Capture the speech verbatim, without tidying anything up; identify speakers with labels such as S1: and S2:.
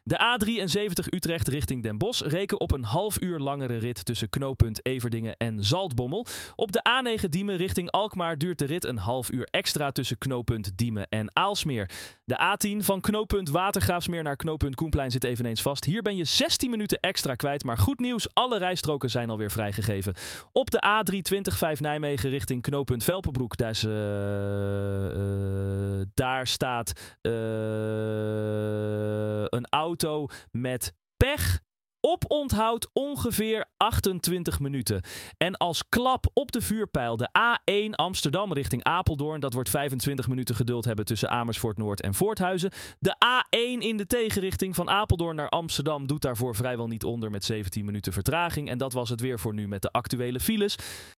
S1: De A drieënzeventig Utrecht richting Den Bosch reken op een half uur langere rit tussen knooppunt Everdingen en Zaltbommel. Op de A negen Diemen richting Alkmaar duurt de rit een half uur extra tussen knooppunt Diemen en Aalsmeer. De A tien van knooppunt Watergraafsmeer naar knooppunt Koenplein zit eveneens vast. Hier ben je zestien minuten extra kwijt, maar goed nieuws, alle rijstroken zijn alweer vrijgegeven. Op de A driehonderdtwintig vijf Nijmegen richting knooppunt Velpenbroek, daar, is, uh, uh, daar staat uh, een auto met pech. Op onthoud ongeveer achtentwintig minuten. En als klap op de vuurpijl de A één Amsterdam richting Apeldoorn. Dat wordt vijfentwintig minuten geduld hebben tussen Amersfoort Noord en Voorthuizen. De A één in de tegenrichting van Apeldoorn naar Amsterdam doet daarvoor vrijwel niet onder met zeventien minuten vertraging. En dat was het weer voor nu met de actuele files.